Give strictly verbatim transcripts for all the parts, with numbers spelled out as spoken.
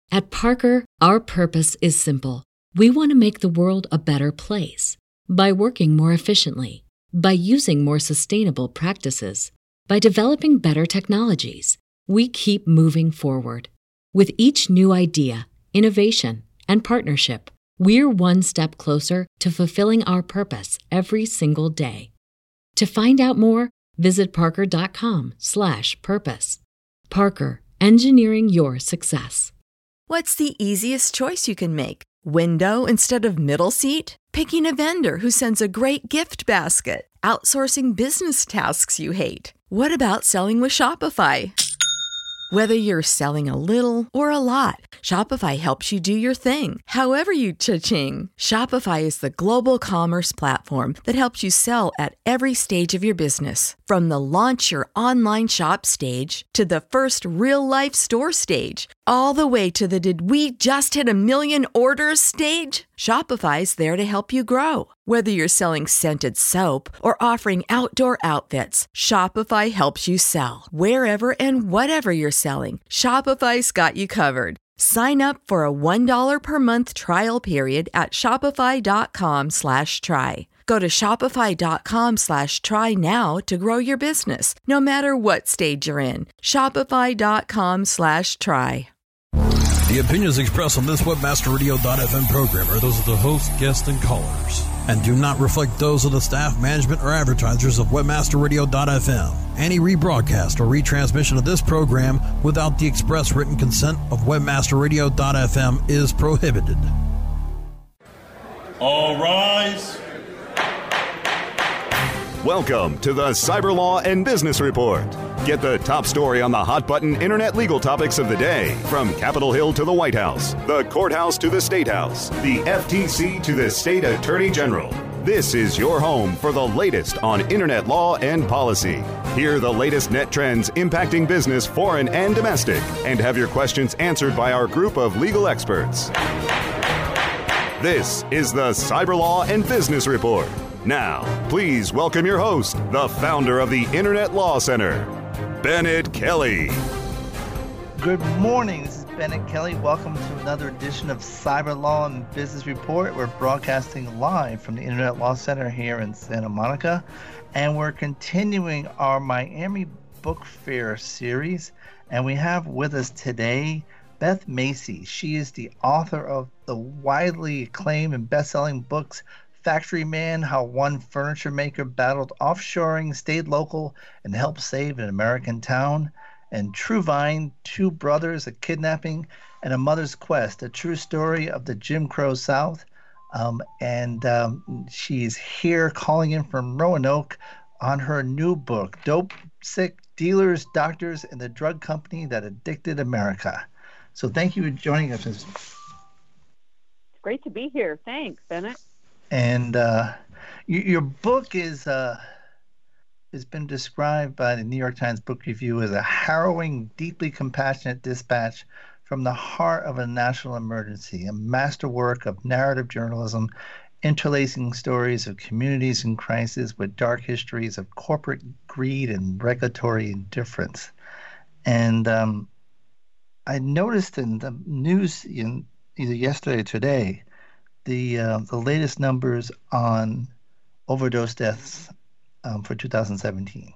At Parker, our purpose is simple. We want to make the world a better place by working more efficiently, by using more sustainable practices, by developing better technologies. We keep moving forward. With each new idea, innovation, and partnership, we're one step closer to fulfilling our purpose every single day. To find out more, visit parker.com slash purpose. Parker, engineering your success. What's the easiest choice you can make? Window instead of middle seat? Picking a vendor who sends a great gift basket? Outsourcing business tasks you hate? What about selling with Shopify? Whether you're selling a little or a lot, Shopify helps you do your thing, however you cha-ching. Shopify is the global commerce platform that helps you sell at every stage of your business. From the launch your online shop stage to the first real-life store stage, all the way to the did we just hit a million orders stage. Shopify's there to help you grow. Whether you're selling scented soap or offering outdoor outfits, Shopify helps you sell. Wherever and whatever you're selling, Shopify's got you covered. Sign up for a one dollar per month trial period at shopify.com slash try. Go to shopify.com slash try now to grow your business, no matter what stage you're in. Shopify.com slash try. The opinions expressed on this webmaster radio dot f m program are those of the host, guests, and callers, and do not reflect those of the staff, management, or advertisers of webmaster radio dot f m. Any rebroadcast or retransmission of this program without the express written consent of webmaster radio dot f m is prohibited. All rise. Welcome to the Cyber Law and Business Report. Get the top story on the hot button internet legal topics of the day, from Capitol Hill to the White House, the courthouse to the State House, the F T C to the State Attorney General. This is your home for the latest on internet law and policy. Hear the latest net trends impacting business, foreign and domestic, and have your questions answered by our group of legal experts. This is the Cyber Law and Business Report. Now, please welcome your host, the founder of the Internet Law Center, Bennett Kelly. Good morning. This is Bennett Kelly. Welcome to another edition of Cyber Law and Business Report. We're broadcasting live from the Internet Law Center here in Santa Monica, and we're continuing our Miami Book Fair series. And we have with us today Beth Macy. She is the author of the widely acclaimed and best-selling books Factory Man: How One Furniture Maker Battled Offshoring, Stayed Local, and Helped Save an American Town, and True Vine: Two Brothers, A Kidnapping, and a Mother's Quest, a true story of the Jim Crow South. Um, and um, she's here calling in from Roanoke on her new book, Dope, Sick, Dealers, Doctors, and the Drug Company That Addicted America. So thank you for joining us. It's great to be here. Thanks, Bennett. And uh, you, your book is uh, has been described by the New York Times Book Review as a harrowing, deeply compassionate dispatch from the heart of a national emergency, a masterwork of narrative journalism, interlacing stories of communities in crisis with dark histories of corporate greed and regulatory indifference. And um, I noticed in the news in either yesterday or today, the uh, the latest numbers on overdose deaths um, for two thousand seventeen.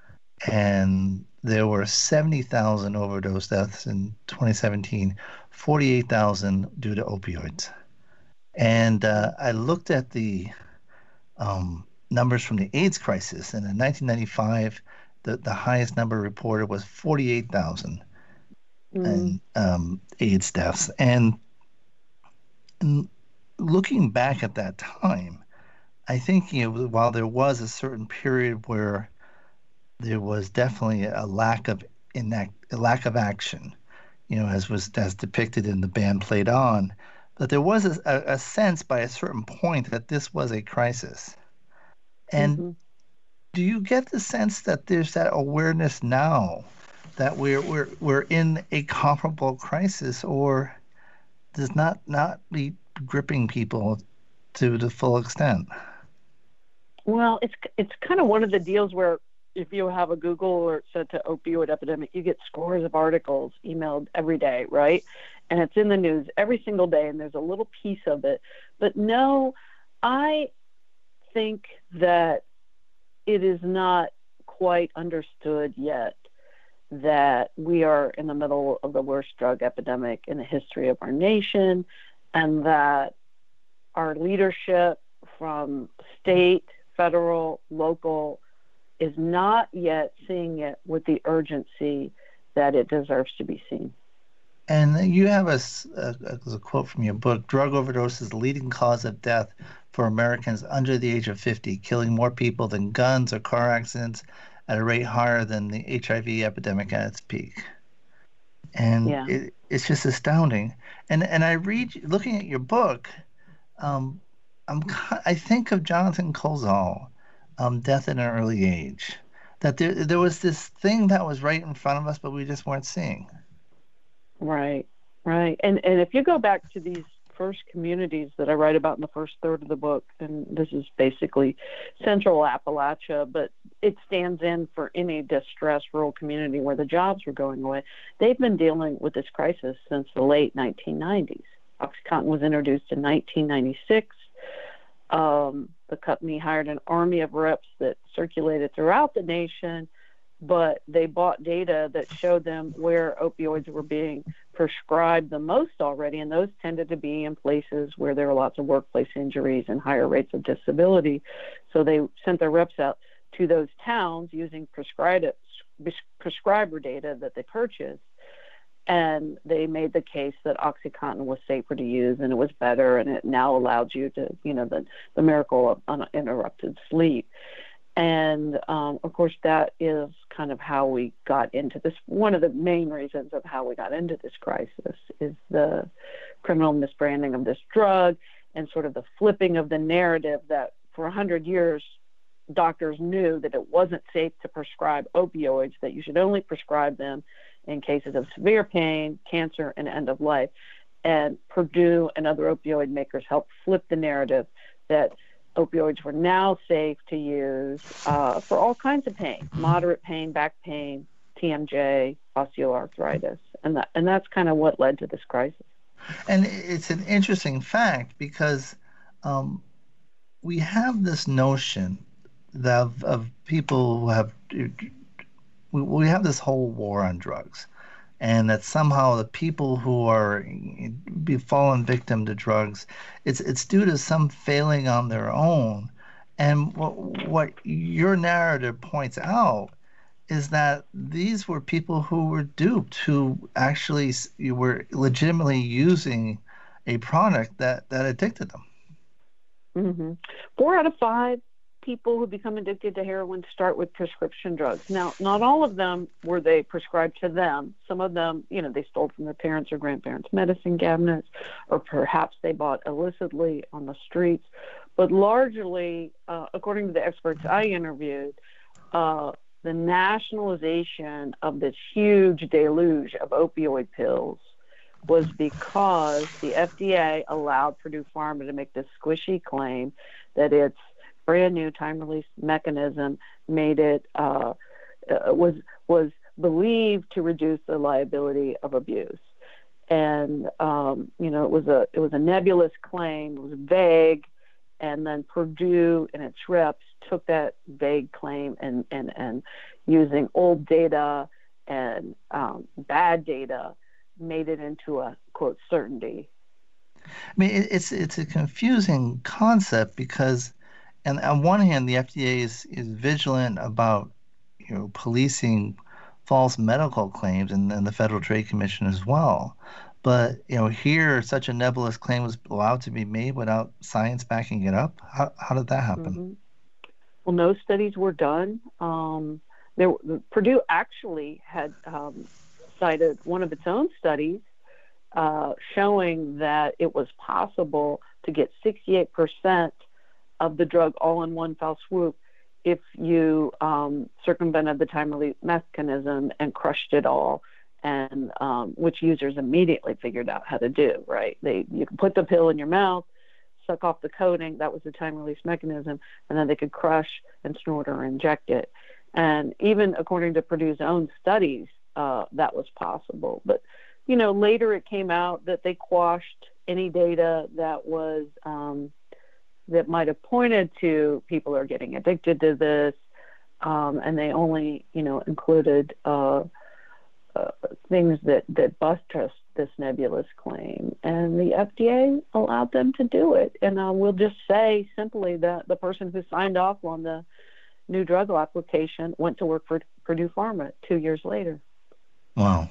And there were seventy thousand overdose deaths in twenty seventeen, forty-eight thousand due to opioids. And uh, I looked at the um, numbers from the AIDS crisis, and in nineteen ninety-five, the, the highest number reported was forty-eight thousand mm. and, um, AIDS deaths. And, and looking back at that time, I think, you know, while there was a certain period where there was definitely a lack of inact, a lack of action, you know, as was as depicted in The Band Played On, but there was a, a sense by a certain point that this was a crisis. And mm-hmm. do you get the sense that there's that awareness now that we're we're we're in a comparable crisis, or does not not be gripping people to the full extent? Well, it's it's kind of one of the deals where if you have a Google or set to opioid epidemic, you get scores of articles emailed every day, right? and it's in the news every single day, and there's a little piece of it. But no, I think that it is not quite understood yet that we are in the middle of the worst drug epidemic in the history of our nation, and that our leadership from state, federal, local is not yet seeing it with the urgency that it deserves to be seen. And you have a, a, a quote from your book: drug overdose is the leading cause of death for Americans under the age of fifty, killing more people than guns or car accidents at a rate higher than the H I V epidemic at its peak. And yeah. it, it's just astounding. And and I read, looking at your book, um, I'm I think of Jonathan Kozol, um, Death at an Early Age. That there there was this thing that was right in front of us, but we just weren't seeing. Right, right. And and if you go back to these first communities that I write about in the first third of the book, and this is basically Central Appalachia, but it stands in for any distressed rural community where the jobs were going away. They've been dealing with this crisis since the late nineteen nineties. OxyContin was introduced in nineteen ninety-six. Um, the company hired an army of reps that circulated throughout the nation, but they bought data that showed them where opioids were being prescribed the most already, and those tended to be in places where there were lots of workplace injuries and higher rates of disability. So they sent their reps out to those towns using prescriber, prescriber data that they purchased, and they made the case that OxyContin was safer to use and it was better, and it now allowed you to, you know, the, the miracle of uninterrupted sleep. And, um, of course, that is kind of how we got into this. One of the main reasons of how we got into this crisis is the criminal misbranding of this drug and sort of the flipping of the narrative that for one hundred years, doctors knew that it wasn't safe to prescribe opioids, that you should only prescribe them in cases of severe pain, cancer, and end of life. And Purdue and other opioid makers helped flip the narrative that opioids were now safe to use uh, for all kinds of pain, moderate pain, back pain, T M J, osteoarthritis. And that, and that's kind of what led to this crisis. And it's an interesting fact because um, we have this notion that of, of people who have, we, we have this whole war on drugs, and that somehow the people who are be fallen victim to drugs, it's it's due to some failing on their own. And what what your narrative points out is that these were people who were duped, who actually were legitimately using a product that, that addicted them. Mm-hmm. Four out of five people who become addicted to heroin start with prescription drugs. Now, not all of them were they prescribed to them. Some of them, you know, they stole from their parents or grandparents' medicine cabinets, or perhaps they bought illicitly on the streets. But largely, uh, according to the experts I interviewed, uh, the nationalization of this huge deluge of opioid pills was because the F D A allowed Purdue Pharma to make this squishy claim that its brand new time release mechanism made it uh, uh, was was believed to reduce the liability of abuse. And um, you know, it was a it was a nebulous claim. It was vague. And then Purdue and its reps took that vague claim and, and, and using old data and um, bad data, made it into a, quote, certainty. I mean, it's it's a confusing concept because, and on one hand, the F D A is, is vigilant about, you know, policing false medical claims, and, and the Federal Trade Commission as well. But, you know, here such a nebulous claim was allowed to be made without science backing it up. How how did that happen? Mm-hmm. Well, no studies were done. Um, there, Purdue actually had um, cited one of its own studies uh, showing that it was possible to get sixty-eight percent of the drug all in one fell swoop if you um, circumvented the time release mechanism and crushed it all. And um, which users immediately figured out how to do, right? They you could put the pill in your mouth, suck off the coating, that was the time release mechanism, and then they could crush and snort or inject it. And even according to Purdue's own studies, uh, that was possible. But you know, later it came out that they quashed any data that was um, that might have pointed to people are getting addicted to this, um, and they only, you know, included uh, uh, things that that buttress this nebulous claim, and the F D A allowed them to do it. And uh, we'll just say simply that the person who signed off on the new drug application went to work for Purdue Pharma two years later. Wow.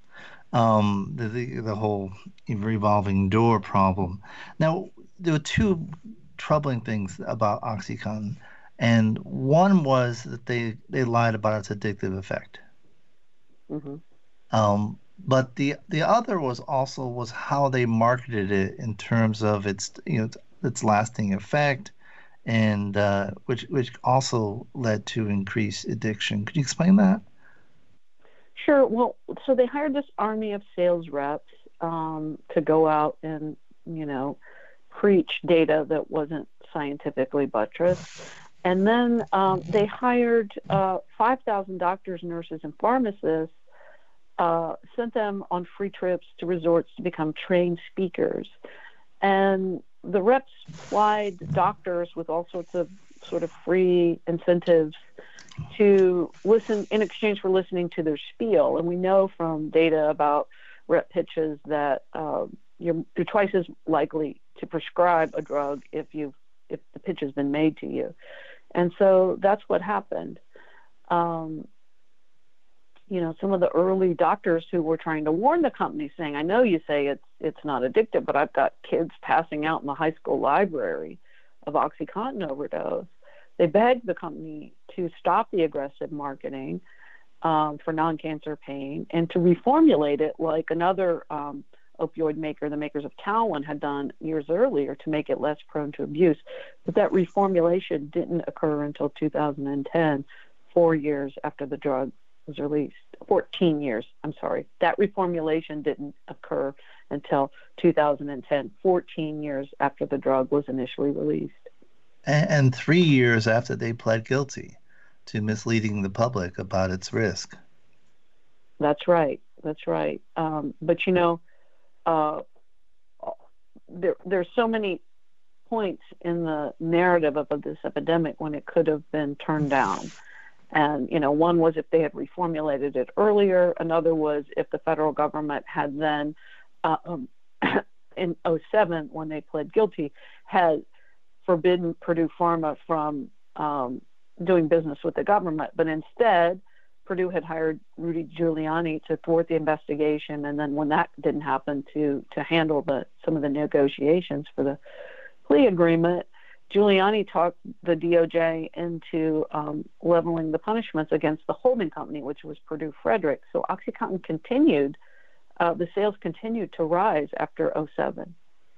Um, the, the the whole revolving door problem. Now, there were two troubling things about OxyContin, and one was that they, they lied about its addictive effect. Mm-hmm. Um, but the the other was also was how they marketed it in terms of its you know its lasting effect, and uh, which which also led to increased addiction. Could you explain that? Sure. Well, so they hired this army of sales reps um, to go out and, you know, preach data that wasn't scientifically buttressed. And then um, they hired uh, five thousand doctors, nurses, and pharmacists, uh, sent them on free trips to resorts to become trained speakers. And the reps plied doctors with all sorts of sort of free incentives to listen in exchange for listening to their spiel. And we know from data about rep pitches that uh, you're, you're twice as likely to prescribe a drug if you if the pitch has been made to you. And so that's what happened. Um, you know, some of the early doctors who were trying to warn the company, saying, I know you say it's it's not addictive, but I've got kids passing out in the high school library of OxyContin overdose. They begged the company to stop the aggressive marketing um, for non-cancer pain and to reformulate it like another um, opioid maker, the makers of Talwin, had done years earlier to make it less prone to abuse. But that reformulation didn't occur until two thousand ten, four years after the drug was released. fourteen years, I'm sorry. That reformulation didn't occur until two thousand ten, fourteen years after the drug was initially released. And, and three years after they pled guilty to misleading the public about its risk. That's right. That's right. Um, but, you know, uh, there there's so many points in the narrative of, of this epidemic when it could have been turned down. And, you know, one was if they had reformulated it earlier. Another was if the federal government had then, uh, um, in oh seven, when they pled guilty, had forbidden Purdue Pharma from um, doing business with the government. But instead, Purdue had hired Rudy Giuliani to thwart the investigation. And then when that didn't happen, to to handle the some of the negotiations for the plea agreement, Giuliani talked the D O J into um, leveling the punishments against the holding company, which was Purdue Frederick. So OxyContin continued, uh, the sales continued to rise after oh seven.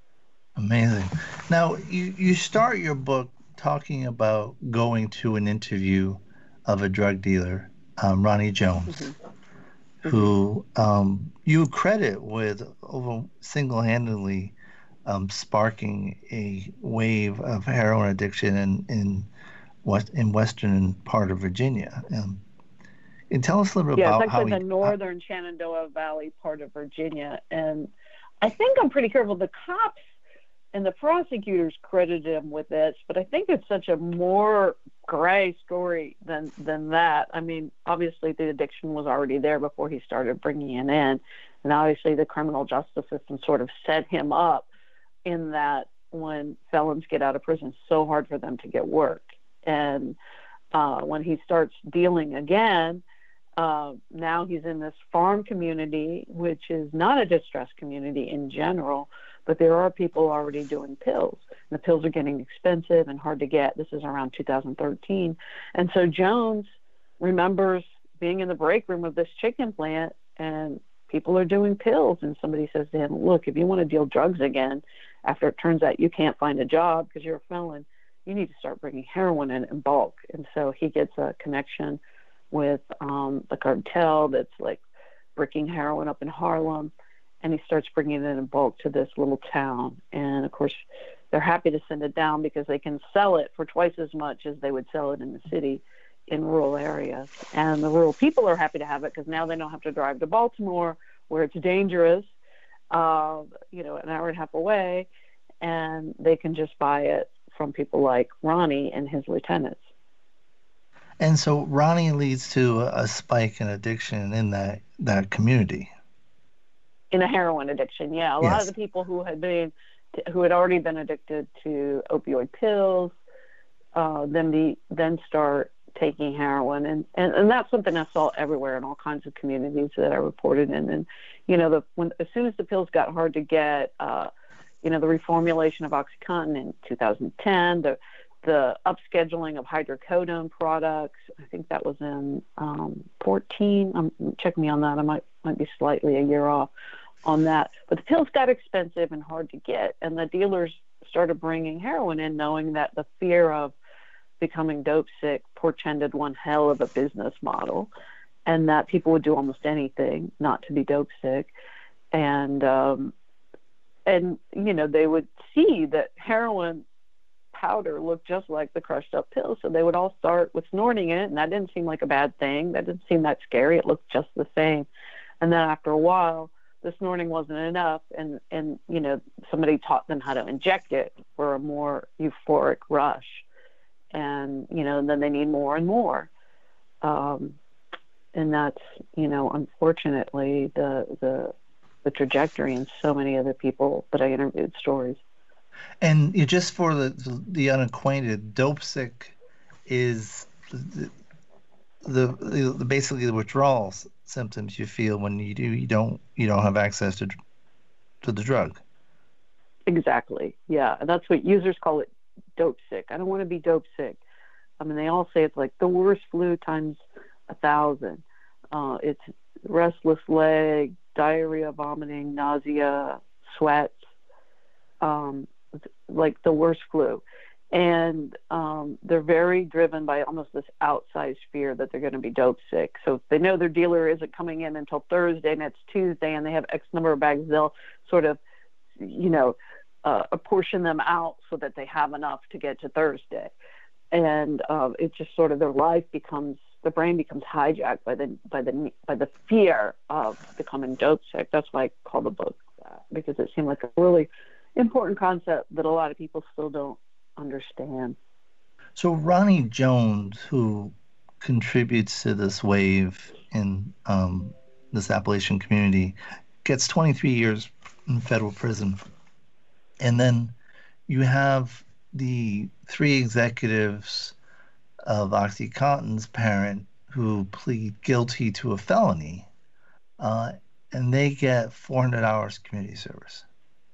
Amazing. Now, you, you start your book talking about going to an interview of a drug dealer, um, Ronnie Jones, mm-hmm. who um, you credit with over single-handedly Um, sparking a wave of heroin addiction in in, West, in western part of Virginia. Um, and tell us a little bit yeah, about it's how actually he, the northern how, Shenandoah Valley part of Virginia. And I think I'm pretty careful. The cops and the prosecutors credited him with this, but I think it's such a more gray story than than that. I mean, obviously the addiction was already there before he started bringing it in, and obviously the criminal justice system sort of set him up in that when felons get out of prison, it's so hard for them to get work. And uh, when he starts dealing again, uh, now he's in this farm community, which is not a distressed community in general, but there are people already doing pills. And the pills are getting expensive and hard to get. This is around two thousand thirteen. And so Jones remembers being in the break room of this chicken plant, and people are doing pills. And somebody says to him, look, if you want to deal drugs again, after it turns out you can't find a job because you're a felon, you need to start bringing heroin in in bulk. And so he gets a connection with um, the cartel that's like bricking heroin up in Harlem, and he starts bringing it in bulk to this little town. And, of course, they're happy to send it down because they can sell it for twice as much as they would sell it in the city in rural areas. And the rural people are happy to have it because now they don't have to drive to Baltimore where it's dangerous, uh, you know, an hour and a half away, and they can just buy it from people like Ronnie and his lieutenants. And so Ronnie leads to a spike in addiction in that, that community. In a heroin addiction, yeah. A Yes. lot of the people who had been, who had already been addicted to opioid pills, uh, then be then start taking heroin, and, and and that's something I saw everywhere in all kinds of communities that I reported in. And you know, the when as soon as the pills got hard to get, uh, you know, the reformulation of OxyContin in two thousand ten, the the upscheduling of hydrocodone products. I think that was in um, fourteen. Um, check me on that. I might might be slightly a year off on that. But the pills got expensive and hard to get, and the dealers started bringing heroin in, knowing that the fear of becoming dope sick portended one hell of a business model, and that people would do almost anything not to be dope sick. And um, and you know, they would see that heroin powder looked just like the crushed up pills, so they would all start with snorting it, and that didn't seem like a bad thing. That didn't seem that scary. It looked just the same. And then after a while, the snorting wasn't enough, and and you know, somebody taught them how to inject it for a more euphoric rush, and you know, then they need more and more, um, and that's, you know, unfortunately the the the trajectory in so many other people that I interviewed stories. And you, just for the the unacquainted, dope sick is the, the, the basically the withdrawal symptoms you feel when you do you don't you don't have access to to the drug. Exactly. Yeah, and that's what users call it, dope sick. I don't want to be dope sick. I mean, they all say it's like the worst flu times a thousand. Uh, it's restless leg, diarrhea, vomiting, nausea, sweats. Um, like the worst flu. And um, they're very driven by almost this outsized fear that they're going to be dope sick. So if they know their dealer isn't coming in until Thursday and it's Tuesday and they have X number of bags, they'll sort of, you know, uh, apportion them out so that they have enough to get to Thursday. And uh, it's just sort of their life becomes, the brain becomes hijacked by the by the by the fear of becoming dope sick. That's why I call the book that, because it seemed like a really important concept that a lot of people still don't understand. So Ronnie Jones, who contributes to this wave in um, this Appalachian community, gets twenty-three years in federal prison. And then you have the three executives of OxyContin's parent who plead guilty to a felony, uh, and they get four hundred hours community service.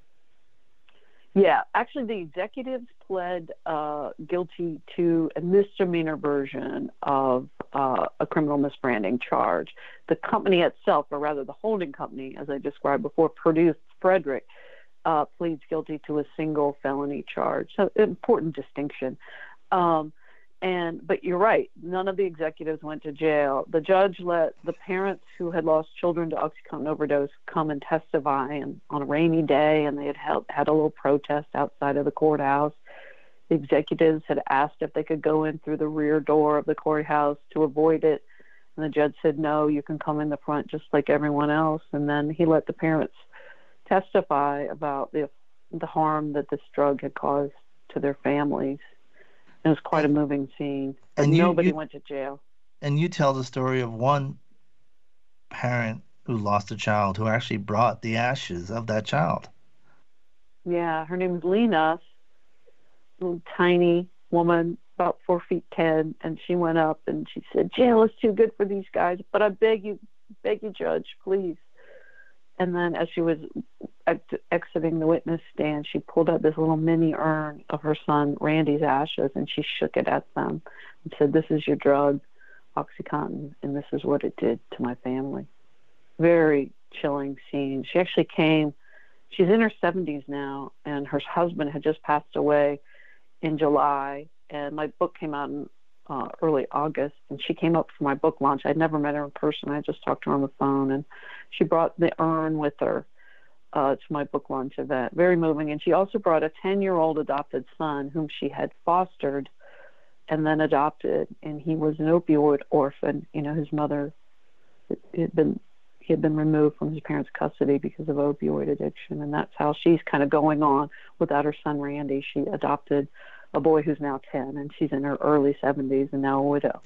Yeah, actually, the executives pled uh, guilty to a misdemeanor version of uh, a criminal misbranding charge. The company itself, or rather the holding company, as I described before, Purdue Frederick, uh, pleads guilty to a single felony charge. So, important distinction. Um, and but you're right, none of the executives went to jail. The judge let the parents who had lost children to OxyContin overdose come and testify, and on a rainy day, and they had held, had a little protest outside of the courthouse. The executives had asked if they could go in through the rear door of the courthouse to avoid it, and the judge said, no, you can come in the front just like everyone else. And then he let the parents testify about the the harm that this drug had caused to their families. It was quite a moving scene. But And you- nobody you- went to jail. And you tell the story of one parent who lost a child who actually brought the ashes of that child. Yeah, her name is Lena, little tiny woman, about four feet ten, and she went up and she said, jail is too good for these guys, but I beg you, beg you, Judge, please. And then as she was ex- exiting the witness stand, she pulled out this little mini urn of her son Randy's ashes, and she shook it at them and said, this is your drug, OxyContin, and this is what it did to my family. Very chilling scene. She actually came, she's in her seventies now, and her husband had just passed away in July, and my book came out in uh, early August, and she came up for my book launch. I'd never met her in person. I just talked to her on the phone, and she brought the urn with her uh, to my book launch event. Very moving. And she also brought a ten-year-old adopted son whom she had fostered and then adopted, and he was an opioid orphan. You know, his mother had been, he had been removed from his parents' custody because of opioid addiction. And that's how she's kind of going on without her son, Randy. She adopted a boy who's now ten, and she's in her early seventies and now a widow.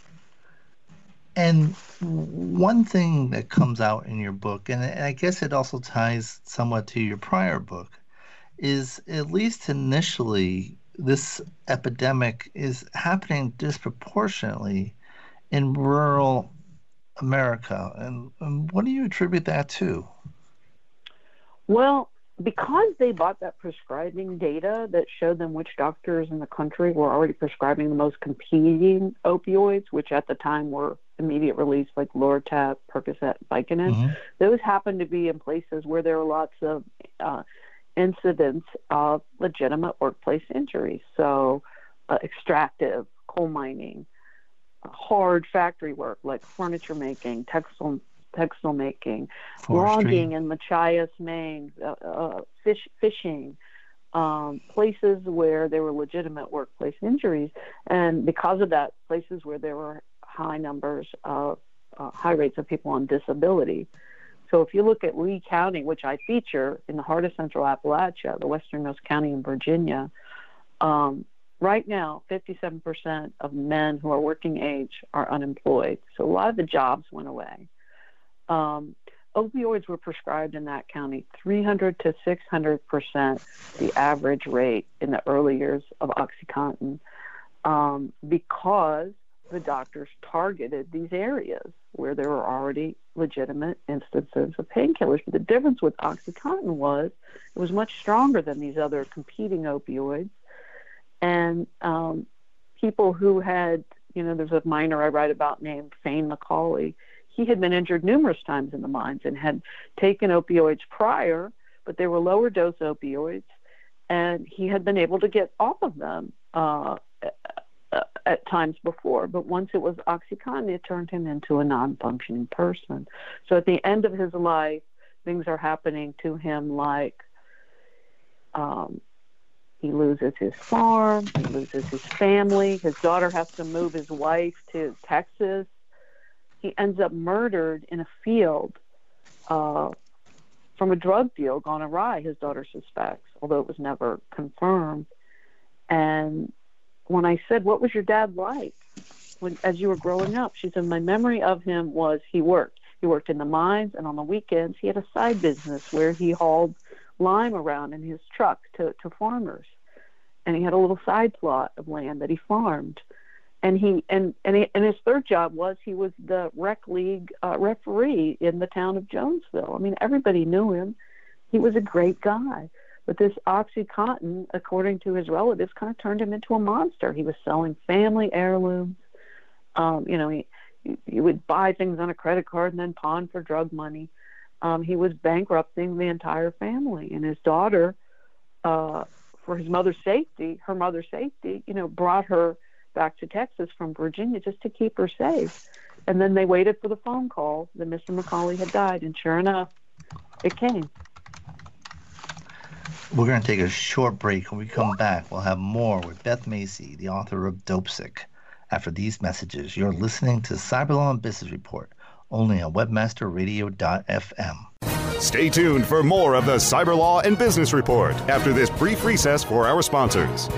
And one thing that comes out in your book, and I guess it also ties somewhat to your prior book, is at least initially, this epidemic is happening disproportionately in rural America. And, and what do you attribute that to? Well, because they bought that prescribing data that showed them which doctors in the country were already prescribing the most competing opioids, which at the time were immediate release like Lortab, Percocet, Vicodin. Mm-hmm. Those happened to be in places where there were lots of uh, incidents of legitimate workplace injuries. So uh, extractive, coal mining, uh, hard factory work like furniture making, textile textile making, Forestry. Logging in Machias, Maine, uh, uh, fish, fishing, um, places where there were legitimate workplace injuries. And because of that, places where there were high numbers of uh, high rates of people on disability. So if you look at Lee County, which I feature in the heart of Central Appalachia, the westernmost county in Virginia, um, right now, fifty-seven percent of men who are working age are unemployed. So a lot of the jobs went away. Um, opioids were prescribed in that county three hundred to six hundred percent the average rate in the early years of OxyContin, um, because the doctors targeted these areas where there were already legitimate instances of painkillers. But the difference with OxyContin was it was much stronger than these other competing opioids. And um, people who had, you know, there's a miner I write about named Fane McCauley. He had been injured numerous times in the mines and had taken opioids prior, but they were lower dose opioids, and he had been able to get off of them uh, at times before. But once it was OxyContin, it turned him into a non-functioning person. So at the end of his life, things are happening to him like um, he loses his farm, he loses his family, his daughter has to move his wife to Texas. He ends up murdered in a field uh, from a drug deal gone awry, his daughter suspects, although it was never confirmed. And when I said, what was your dad like when, as you were growing up? She said, my memory of him was he worked. He worked in the mines, and on the weekends he had a side business where he hauled lime around in his truck to, to farmers. And he had a little side plot of land that he farmed. And he and and, he, and his third job was he was the rec league uh, referee in the town of Jonesville. I mean, everybody knew him. He was a great guy. But this OxyContin, according to his relatives, kind of turned him into a monster. He was selling family heirlooms. Um, you know, he he would buy things on a credit card and then pawn for drug money. Um, he was bankrupting the entire family. And his daughter, uh, for his mother's safety, her mother's safety, you know, brought her back to Texas from Virginia just to keep her safe. And then they waited for the phone call that Mister McCauley had died. And sure enough, it came. We're going to take a short break. When we come back, we'll have more with Beth Macy, the author of Dopesick. After these messages, you're listening to Cyberlaw and Business Report, only on webmaster radio dot f m. Stay tuned for more of the Cyberlaw and Business Report after this brief recess for our sponsors.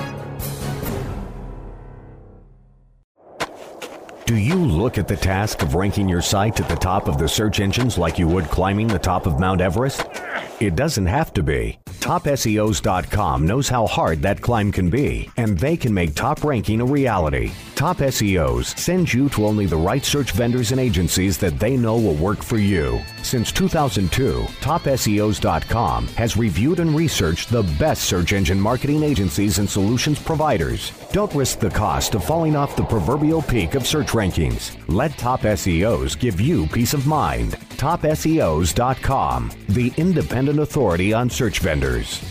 Do you look at the task of ranking your site at the top of the search engines like you would climbing the top of Mount Everest? It doesn't have to be. top S E Os dot com knows how hard that climb can be, and they can make top ranking a reality. Top S E Os sends you to only the right search vendors and agencies that they know will work for you. Since two thousand two, top S E Os dot com has reviewed and researched the best search engine marketing agencies and solutions providers. Don't risk the cost of falling off the proverbial peak of search rankings. Let Top S E Os give you peace of mind. top S E Os dot com, the independent authority on search vendors.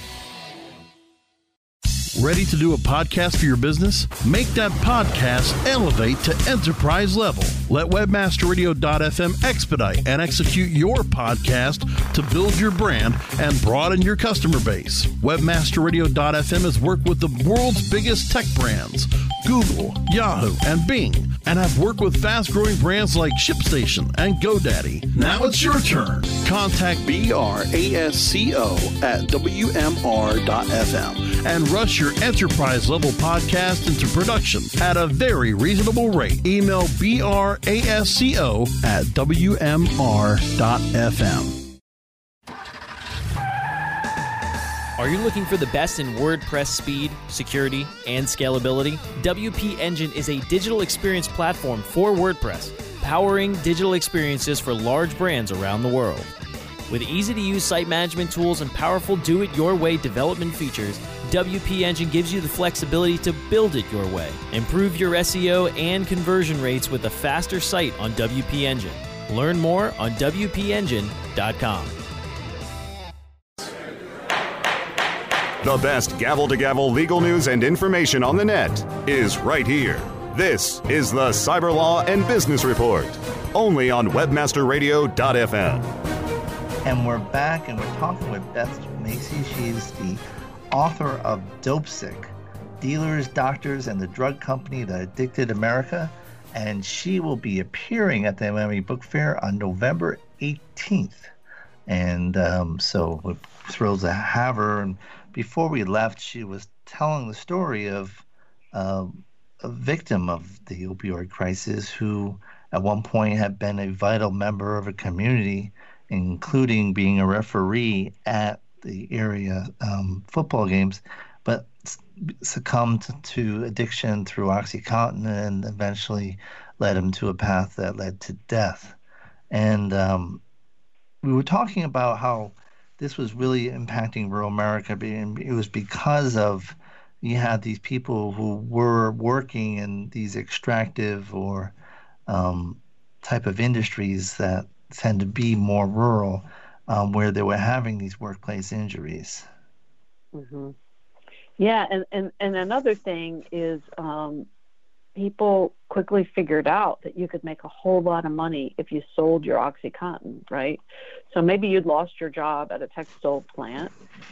Ready to do a podcast for your business? Make that podcast elevate to enterprise level. Let webmaster radio dot f m expedite and execute your podcast to build your brand and broaden your customer base. webmaster radio dot f m has worked with the world's biggest tech brands, Google, Yahoo, and Bing, and have worked with fast-growing brands like ShipStation and GoDaddy. Now it's your turn. Contact B R A S C O at W M R dot F M and rush your enterprise-level podcast into production at a very reasonable rate. Email B R A S C O at W M R dot F M. Are you looking for the best in WordPress speed, security, and scalability? W P Engine is a digital experience platform for WordPress, powering digital experiences for large brands around the world. With easy-to-use site management tools and powerful do-it-your-way development features, W P Engine gives you the flexibility to build it your way. Improve your S E O and conversion rates with a faster site on W P Engine. Learn more on W P engine dot com. The best gavel-to-gavel legal news and information on the net is right here. This is the Cyber Law and Business Report, only on webmaster radio dot f m. And we're back, and we're talking with Beth Macy. She's the author of Dopesick, Dealers, Doctors, and the Drug Company That Addicted America. And she will be appearing at the Miami Book Fair on November eighteenth. And um, so we're thrilled to have her. And before we left, she was telling the story of uh, a victim of the opioid crisis who at one point had been a vital member of a community, including being a referee at the area um, football games, but succumbed to addiction through OxyContin and eventually led him to a path that led to death. And um, we were talking about how this was really impacting rural America. It was because of you had these people who were working in these extractive or um, type of industries that tend to be more rural, um, where they were having these workplace injuries. Mm-hmm. Yeah, and, and, and another thing is um, people quickly figured out that you could make a whole lot of money if you sold your OxyContin, right? So maybe you'd lost your job at a textile plant,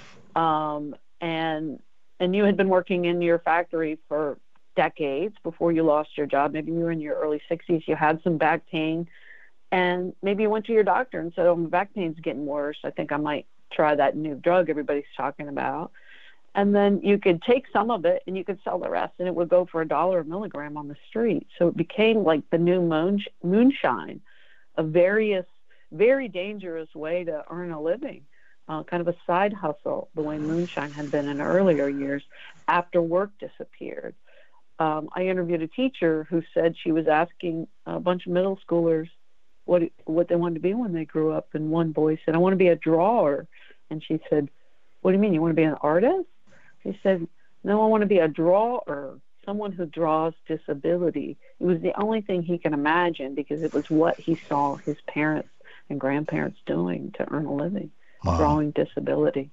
um, and and you had been working in your factory for decades before you lost your job. Maybe you were in your early sixties, you had some back pain, and maybe you went to your doctor and said, oh, my back pain's getting worse. I think I might try that new drug everybody's talking about. And then you could take some of it and you could sell the rest, and it would go for a dollar a milligram on the street. So it became like the new moon, moonshine, a various, very dangerous way to earn a living, uh, kind of a side hustle, the way moonshine had been in earlier years after work disappeared. Um, I interviewed a teacher who said she was asking a bunch of middle schoolers what what they wanted to be when they grew up. And one boy said, I want to be a drawer. And she said, what do you mean? You want to be an artist? He said, no, I want to be a drawer, someone who draws disability. It was the only thing he can imagine because it was what he saw his parents and grandparents doing to earn a living, wow. Drawing disability.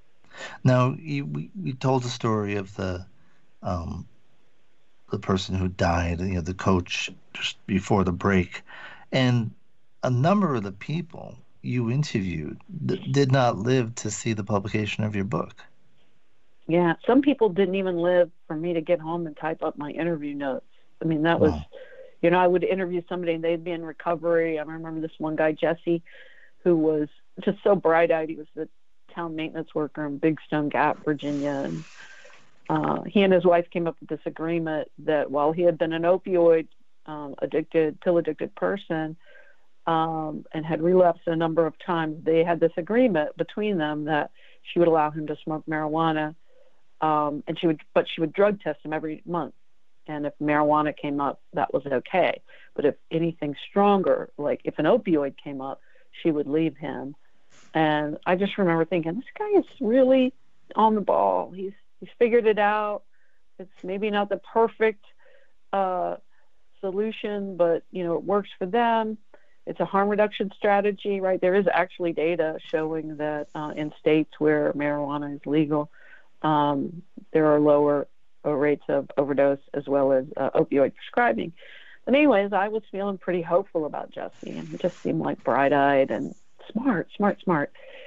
Now, you, we, we told the story of the um, the person who died, you know, the coach just before the break. And a number of the people you interviewed th- did not live to see the publication of your book. Yeah, some people didn't even live for me to get home and type up my interview notes. I mean, that was, wow. you know, I would interview somebody and they'd be in recovery. I remember this one guy, Jesse, who was just so bright-eyed. He was the town maintenance worker in Big Stone Gap, Virginia. And uh, he and his wife came up with this agreement that while he had been an opioid um, addicted, pill-addicted person um, and had relapsed a number of times, they had this agreement between them that she would allow him to smoke marijuana. Um, and she would, but she would drug test him every month. And if marijuana came up, that was okay. But if anything stronger, like if an opioid came up, she would leave him. And I just remember thinking, this guy is really on the ball. He's he's figured it out. It's maybe not the perfect uh, solution, but you know it works for them. It's a harm reduction strategy, right? There is actually data showing that uh, in states where marijuana is legal, Um, there are lower uh, rates of overdose as well as uh, opioid prescribing. But anyways, I was feeling pretty hopeful about Jesse, and he just seemed like bright-eyed and smart, smart, smart.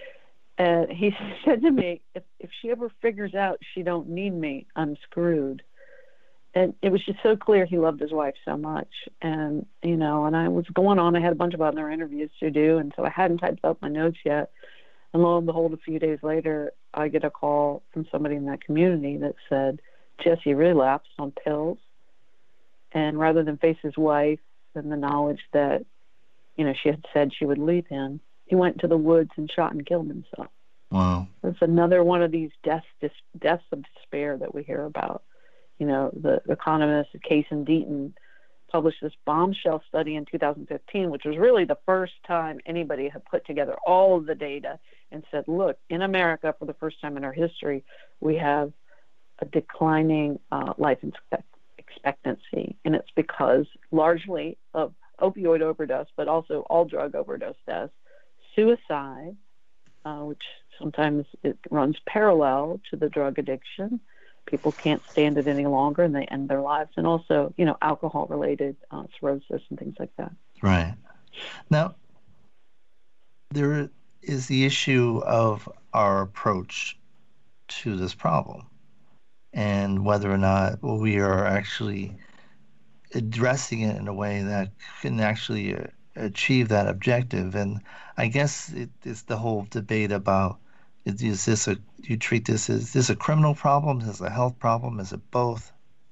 And he said to me, if, if she ever figures out she don't need me, I'm screwed. and it was just so clear he loved his wife so much. And, you know, and I was going on, I had a bunch of other interviews to do, and so I hadn't typed up my notes yet. And lo and behold, a few days later, I get a call from somebody in that community that said, Jesse relapsed on pills. And rather than face his wife and the knowledge that, you know, she had said she would leave him, he went to the woods and shot and killed himself. Wow. It's another one of these deaths, dis- deaths of despair that we hear about. You know, the economist Case and Deaton published this bombshell study in two thousand fifteen, which was really the first time anybody had put together all of the data and said, look, in America, for the first time in our history, we have a declining uh, life expect- expectancy. And it's because largely of opioid overdose, but also all drug overdose deaths, suicide, uh, which sometimes it runs parallel to the drug addiction. People can't stand it any longer and they end their lives. And also, you know, alcohol-related uh, cirrhosis and things like that. Right. Now, there is the issue of our approach to this problem and whether or not we are actually addressing it in a way that can actually uh, achieve that objective. And I guess it, it's the whole debate about, is, is this a, do you treat this as, is this a criminal problem? Is this a health problem? Is it both?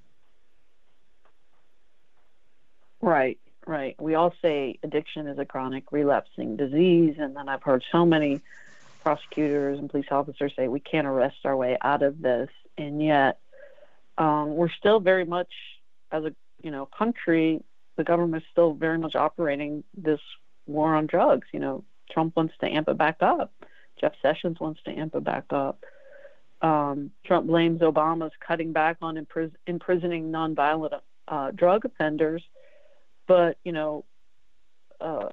Right, right. We all say addiction is a chronic relapsing disease, and then I've heard so many prosecutors and police officers say we can't arrest our way out of this, and yet um, we're still very much, as a you know country, the government is still very much operating this war on drugs. You know, Trump wants to amp it back up. Jeff Sessions wants to amp it back up. Um, Trump blames Obama's cutting back on impris- imprisoning nonviolent uh, drug offenders. But, you know, uh,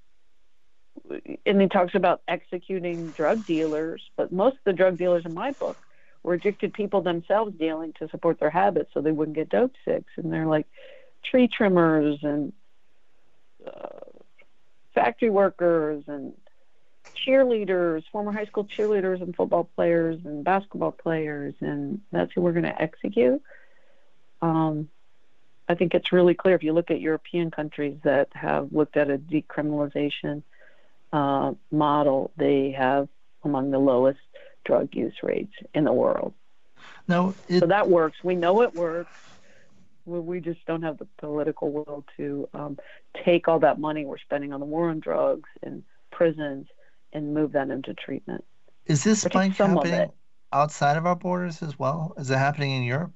and he talks about executing drug dealers, but most of the drug dealers in my book were addicted people themselves dealing to support their habits so they wouldn't get dope sick. And they're like tree trimmers and uh, factory workers and cheerleaders, former high school cheerleaders and football players and basketball players, and that's who we're going to execute. Um, I think it's really clear if you look at European countries that have looked at a decriminalization uh, model, they have among the lowest drug use rates in the world. No, it... So that works. We know it works. We just don't have the political will to um, take all that money we're spending on the war on drugs and prisons and move that into treatment. Is this spike happening outside of our borders as well? Is it happening in Europe?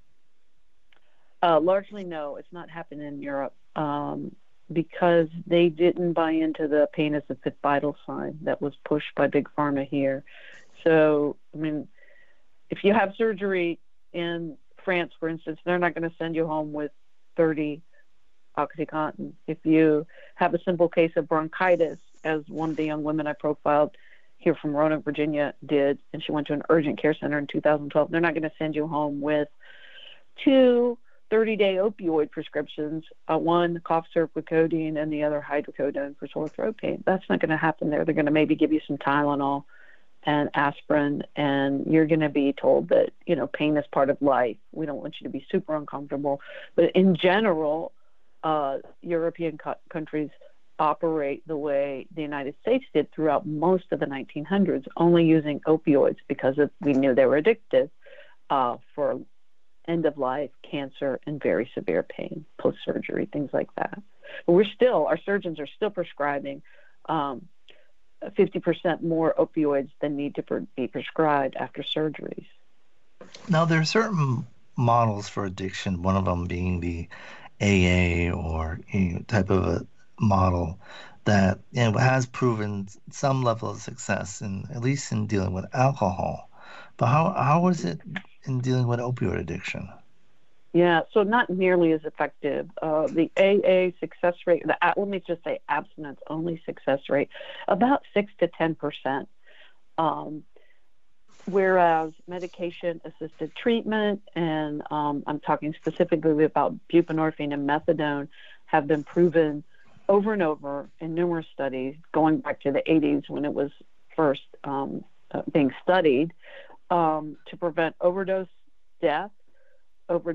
Uh, largely, no. It's not happening in Europe um, because they didn't buy into the pain as a fifth vital sign that was pushed by Big Pharma here. So, I mean, if you have surgery in France, for instance, they're not going to send you home with thirty OxyContin. If you have a simple case of bronchitis, as one of the young women I profiled here from Roanoke, Virginia did, and she went to an urgent care center in two thousand twelve, they're not going to send you home with two thirty-day opioid prescriptions, uh, one cough syrup with codeine and the other hydrocodone for sore throat pain. That's not going to happen there. They're going to maybe give you some Tylenol and aspirin, and you're going to be told that, you know, pain is part of life. We don't want you to be super uncomfortable. But in general, uh, European co- countries operate the way the United States did throughout most of the nineteen hundreds, only using opioids because of, we knew they were addictive uh, for end-of-life, cancer, and very severe pain, post-surgery, things like that. But we're still, our surgeons are still prescribing um, fifty percent more opioids than need to pre- be prescribed after surgeries. Now, there are certain models for addiction, one of them being the A A or you know, type of a model that you know, has proven some level of success, in, at least in dealing with alcohol. But how how is it in dealing with opioid addiction? Yeah, so not nearly as effective. Uh, the A A success rate, the let me just say abstinence-only success rate, about six to ten percent. Um, whereas medication-assisted treatment, and um, I'm talking specifically about buprenorphine and methadone, have been proven over and over in numerous studies, going back to the eighties when it was first um, uh, being studied, um, to prevent overdose death, overdose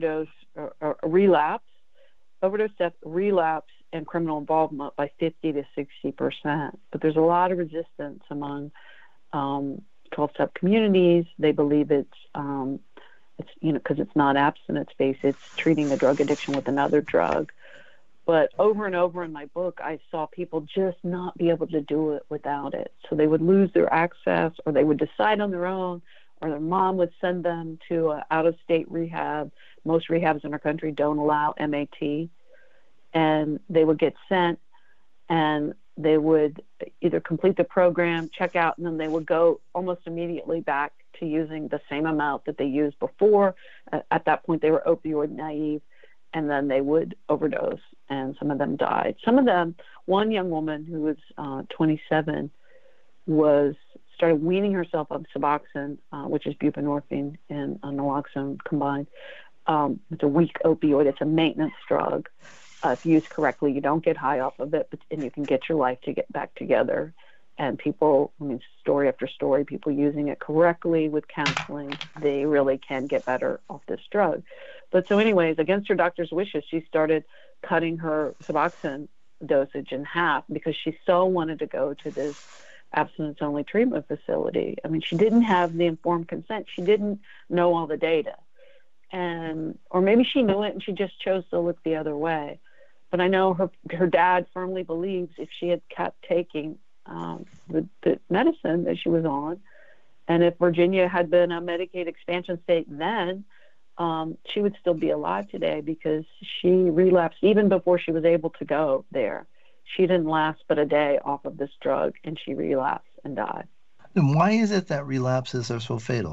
or, or relapse, overdose death, relapse, and criminal involvement by fifty to sixty percent. But there's a lot of resistance among um, twelve-step communities. They believe it's, um, it's you know, because it's not abstinence-based, it's treating a drug addiction with another drug. But over and over in my book, I saw people just not be able to do it without it. So they would lose their access, or they would decide on their own, or their mom would send them to an out-of-state rehab. Most rehabs in our country don't allow M A T. And they would get sent, and they would either complete the program, check out, and then they would go almost immediately back to using the same amount that they used before. Uh, at that point, they were opioid naive, and then they would overdose, and some of them died. Some of them, one young woman who was uh, twenty-seven, was started weaning herself of Suboxone, uh, which is buprenorphine and uh, naloxone combined. Um, it's a weak opioid. It's a maintenance drug. Uh, if used correctly, you don't get high off of it, but, and you can get your life to get back together. And people, I mean, story after story, people using it correctly with counseling, they really can get better off this drug. But so anyways, against her doctor's wishes, she started cutting her Suboxone dosage in half because she so wanted to go to this abstinence-only treatment facility. I mean, she didn't have the informed consent. She didn't know all the data. And, or maybe she knew it and she just chose to look the other way. But I know her her dad firmly believes if she had kept taking um, the, the medicine that she was on, and if Virginia had been a Medicaid expansion state then, um, she would still be alive today because she relapsed even before she was able to go there. She didn't last but a day off of this drug, and she relapsed and died. And why is it that relapses are so fatal?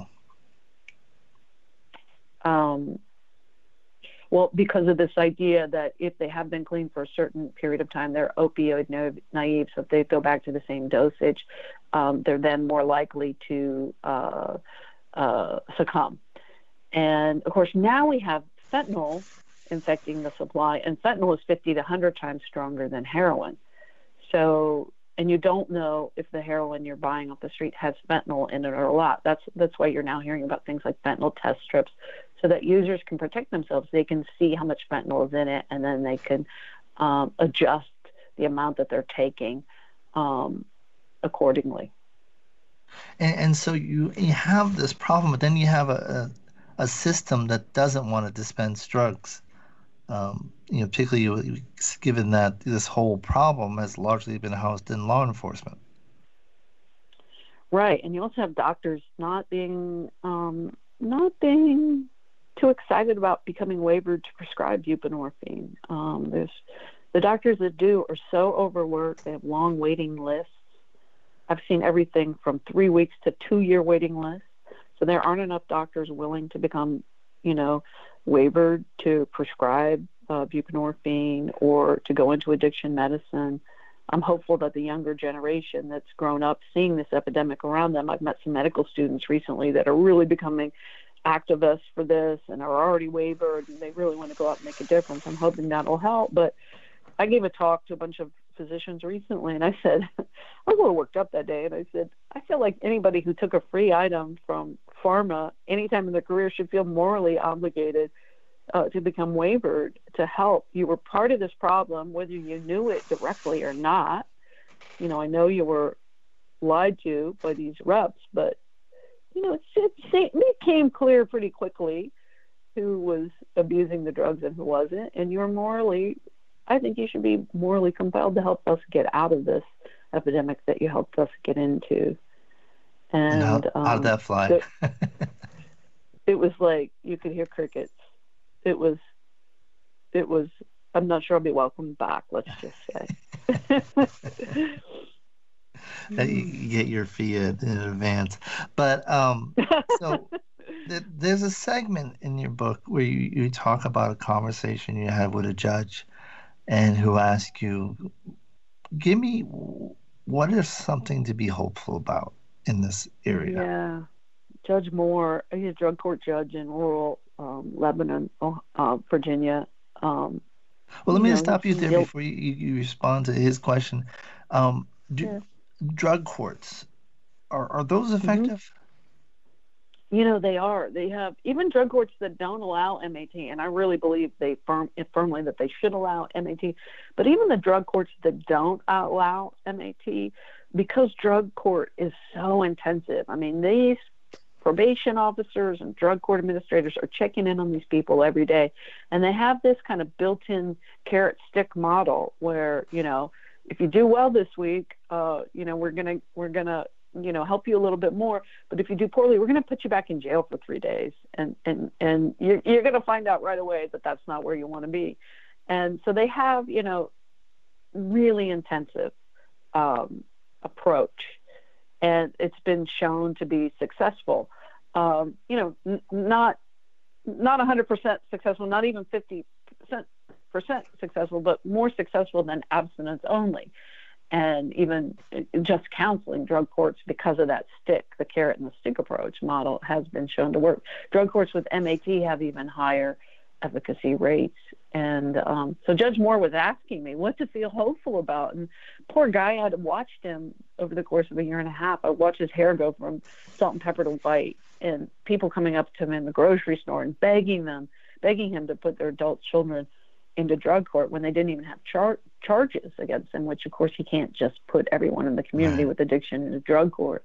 Um, well, because of this idea that if they have been clean for a certain period of time, they're opioid naive. So if they go back to the same dosage, um, they're then more likely to uh, uh, succumb. And of course, now we have fentanyl infecting the supply, and fentanyl is fifty to one hundred times stronger than heroin. So, and you don't know if the heroin you're buying off the street has fentanyl in it or a lot. That's that's why you're now hearing about things like fentanyl test strips, so that users can protect themselves. They can see how much fentanyl is in it, and then they can um, adjust the amount that they're taking um, accordingly. And, and so you you have this problem, but then you have a a, a system that doesn't want to dispense drugs. Um, you know, particularly given that this whole problem has largely been housed in law enforcement. Right, and you also have doctors not being um, not being too excited about becoming waivered to prescribe buprenorphine. Um, there's the doctors that do are so overworked; they have long waiting lists. I've seen everything from three weeks to two-year waiting lists. So there aren't enough doctors willing to become, you know, waivered to prescribe uh, buprenorphine or to go into addiction medicine. I'm hopeful that the younger generation that's grown up seeing this epidemic around them, I've met some medical students recently that are really becoming activists for this and are already waivered, and they really want to go out and make a difference. I'm hoping that'll help. But I gave a talk to a bunch of physicians recently, and I said, I was a little worked up that day, and I said, I feel like anybody who took a free item from pharma anytime in their career should feel morally obligated uh, to become waivered to help. You were part of this problem, whether you knew it directly or not. You know, I know you were lied to by these reps, but, you know, it, it became clear pretty quickly who was abusing the drugs and who wasn't, and you're morally I think you should be morally compelled to help us get out of this epidemic that you helped us get into. And how, um, how'd that fly? The, it was like you could hear crickets. It was, it was, I'm not sure I'll be welcomed back, let's just say. You get your fee in advance. But um, so th- there's a segment in your book where you, you talk about a conversation you had with a judge and who asked you, give me, what is something to be hopeful about in this area? Yeah. Judge Moore, he's a drug court judge in rural um, Lebanon, uh, Virginia. Um, well, let me you just know, stop you there he'll, before you, you respond to his question. Um, do, yeah. Drug courts, are, are those effective? You know, they are. They have even drug courts that don't allow M A T, and I really believe they firm, firmly that they should allow M A T. But even the drug courts that don't allow M A T, because drug court is so intensive. I mean, these probation officers and drug court administrators are checking in on these people every day, and they have this kind of built-in carrot stick model where, you know, if you do well this week, uh, you know, we're gonna we're gonna you know, help you a little bit more. But if you do poorly, we're going to put you back in jail for three days. And, and, and you're, you're going to find out right away that that's not where you want to be. And so they have, you know, really intensive um, approach. And it's been shown to be successful. Um, you know, n- not, not one hundred percent successful, not even fifty percent successful, but more successful than abstinence only. And even just counseling, drug courts, because of that stick, the carrot and the stick approach model has been shown to work. Drug courts with M A T have even higher efficacy rates. And um, so Judge Moore was asking me what to feel hopeful about. And poor guy, I had watched him over the course of a year and a half. I watched his hair go from salt and pepper to white, and people coming up to him in the grocery store and begging them, begging him to put their adult children into drug court when they didn't even have char- charges against them, which of course he can't just put everyone in the community with addiction into drug court.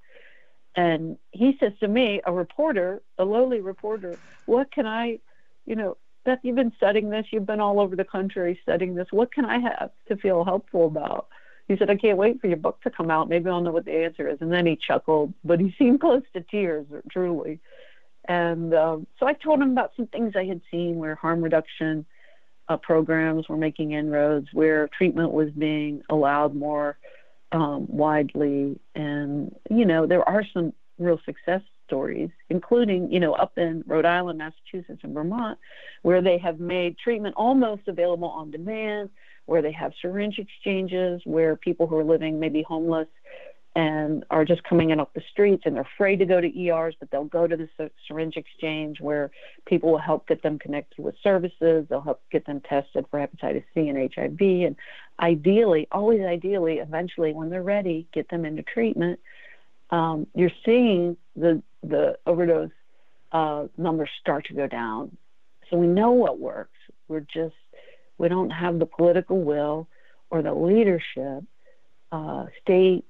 And he says to me, a reporter, a lowly reporter, what can I, you know, Beth, you've been studying this, you've been all over the country studying this, what can I have to feel hopeful about? He said, I can't wait for your book to come out. Maybe I'll know what the answer is. And then he chuckled, but he seemed close to tears, truly. And um, so I told him about some things I had seen where harm reduction Uh, programs were making inroads, where treatment was being allowed more um, widely. And, you know, there are some real success stories, including, you know, up in Rhode Island, Massachusetts, and Vermont, where they have made treatment almost available on demand, where they have syringe exchanges, where people who are living maybe homeless and are just coming in off the streets and they're afraid to go to E Rs, but they'll go to the syringe exchange where people will help get them connected with services. They'll help get them tested for hepatitis C and H I V. And ideally, always ideally, eventually, when they're ready, get them into treatment. Um, you're seeing the, the overdose uh, numbers start to go down. So we know what works. We're just, we don't have the political will or the leadership, uh, state,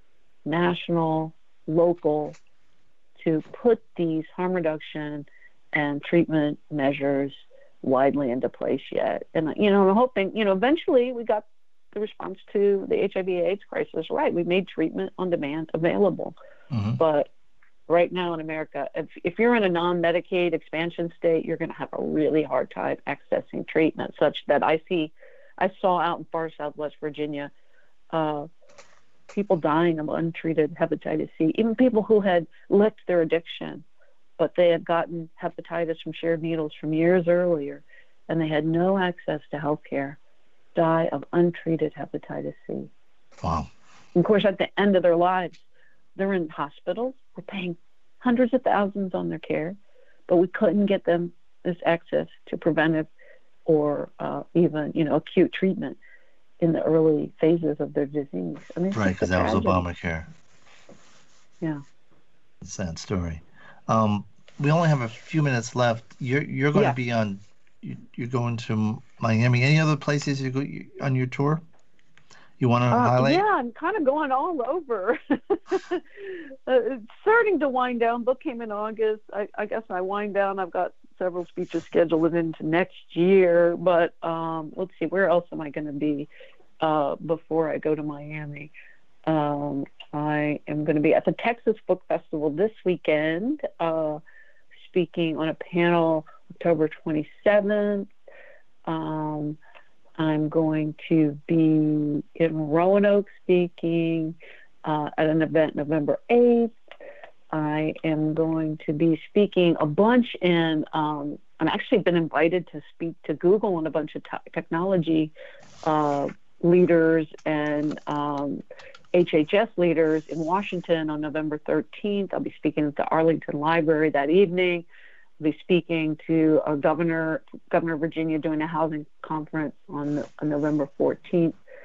national, local, to put these harm reduction and treatment measures widely into place yet. And, you know, I'm hoping, you know, eventually we got the response to the H I V AIDS crisis right. We made treatment on demand available. Mm-hmm. But right now in America, if, if you're in a non-Medicaid expansion state, you're going to have a really hard time accessing treatment, such that I see, I saw out in far Southwest Virginia, uh, people dying of untreated hepatitis C, even people who had licked their addiction, but they had gotten hepatitis from shared needles from years earlier, and they had no access to health care, die of untreated hepatitis C. Wow. And of course, at the end of their lives, they're in hospitals. We're paying hundreds of thousands on their care, but we couldn't get them this access to preventive or uh, even, you know, acute treatment in the early phases of their disease. I mean, right, because that was Obamacare. Yeah. Sad story. Um, we only have a few minutes left. You're you're going yeah. to be on. You're going to Miami. Any other places you go on your tour? You want to uh, highlight? Yeah, I'm kind of going all over. uh, it's starting to wind down. Book came in August. I, I guess I wind down. I've got several speeches scheduled into next year. But um, let's see, where else am I going to be uh, before I go to Miami? Um, I am going to be at the Texas Book Festival this weekend, uh, speaking on a panel October twenty-seventh. Um, I'm going to be in Roanoke speaking uh, at an event November eighth. I am going to be speaking a bunch in, um, I've actually been invited to speak to Google and a bunch of t- technology uh, leaders and um, H H S leaders in Washington on November thirteenth. I'll be speaking at the Arlington Library that evening. Be speaking to a governor, Governor of Virginia, doing a housing conference on, on November fourteenth.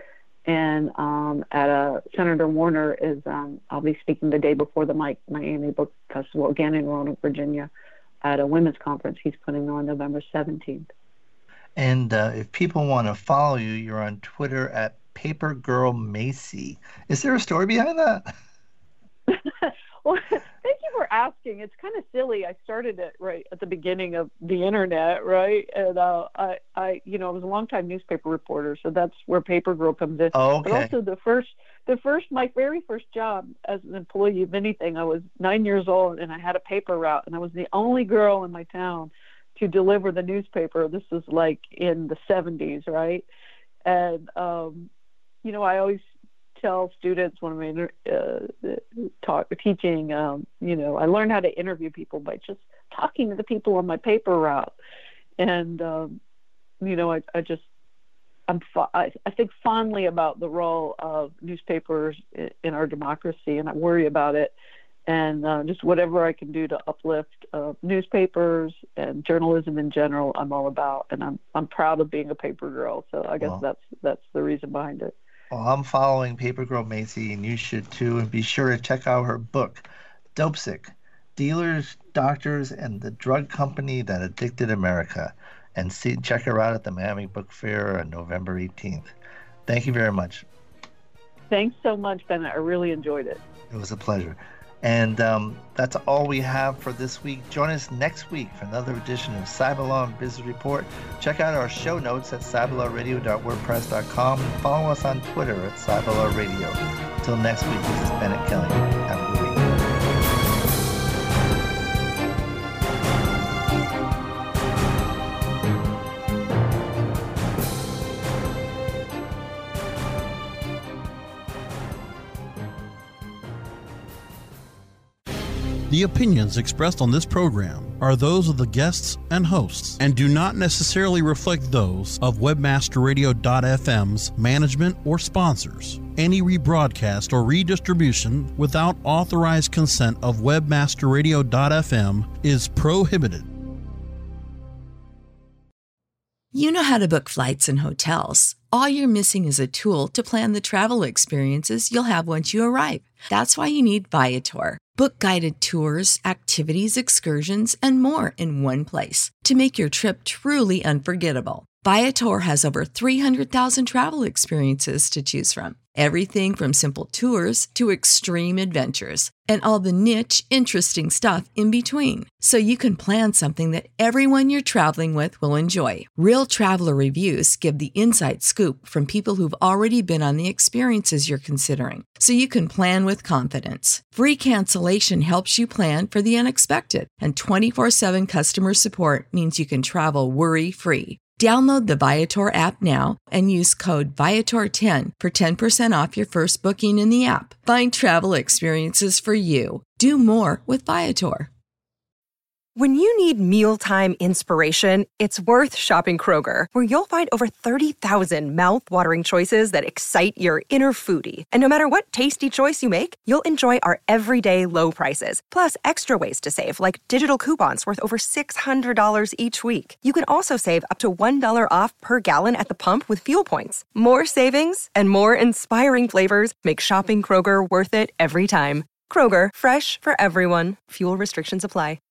And um, at a Senator Warner is um, I'll be speaking the day before the Miami Book Festival again in Roanoke, Virginia, at a women's conference he's putting on November seventeenth. And uh, if people want to follow you, you're on Twitter at Paper Girl Macy. Is there a story behind that? Well, thank you for asking. It's kind of silly. I started it right at the beginning of the internet, right? And uh, I, I, you know, I was a longtime newspaper reporter, so that's where Paper Girl comes in. Oh, okay. But also the first, the first, my very first job as an employee of anything, I was nine years old and I had a paper route, and I was the only girl in my town to deliver the newspaper. This was like in the seventies, right? And um, you know, I always tell students when I'm uh, talk, teaching, um, you know, I learned how to interview people by just talking to the people on my paper route. And, um, you know, I, I just, I'm, I, I think fondly about the role of newspapers in, in our democracy, and I worry about it. And uh, just whatever I can do to uplift uh, newspapers and journalism in general, I'm all about. And I'm, I'm proud of being a paper girl. So I guess well, that's, that's the reason behind it. Well, I'm following Paper Girl Macy, and you should too. And be sure to check out her book, Dopesick, Dealers, Doctors, and the Drug Company That Addicted America. And see, check her out at the Miami Book Fair on November eighteenth. Thank you very much. Thanks so much, Bennett. I really enjoyed it. It was a pleasure. And um, that's all we have for this week. Join us next week for another edition of Cyberlaw and Business Report. Check out our show notes at cyberlaw radio dot wordpress dot com and follow us on Twitter at Cyberlaw Radio. Until next week, this is Bennett Kelly. Have a good week. The opinions expressed on this program are those of the guests and hosts and do not necessarily reflect those of Webmaster Radio dot f m's management or sponsors. Any rebroadcast or redistribution without authorized consent of Webmaster Radio dot f m is prohibited. You know how to book flights and hotels. All you're missing is a tool to plan the travel experiences you'll have once you arrive. That's why you need Viator. Book guided tours, activities, excursions, and more in one place to make your trip truly unforgettable. Viator has over three hundred thousand travel experiences to choose from. Everything from simple tours to extreme adventures and all the niche, interesting stuff in between. So you can plan something that everyone you're traveling with will enjoy. Real traveler reviews give the inside scoop from people who've already been on the experiences you're considering. So you can plan with confidence. Free cancellation helps you plan for the unexpected. And twenty-four seven customer support means you can travel worry-free. Download the Viator app now and use code Viator ten for ten percent off your first booking in the app. Find travel experiences for you. Do more with Viator. When you need mealtime inspiration, it's worth shopping Kroger, where you'll find over thirty thousand mouth-watering choices that excite your inner foodie. And no matter what tasty choice you make, you'll enjoy our everyday low prices, plus extra ways to save, like digital coupons worth over six hundred dollars each week. You can also save up to one dollar off per gallon at the pump with fuel points. More savings and more inspiring flavors make shopping Kroger worth it every time. Kroger, fresh for everyone. Fuel restrictions apply.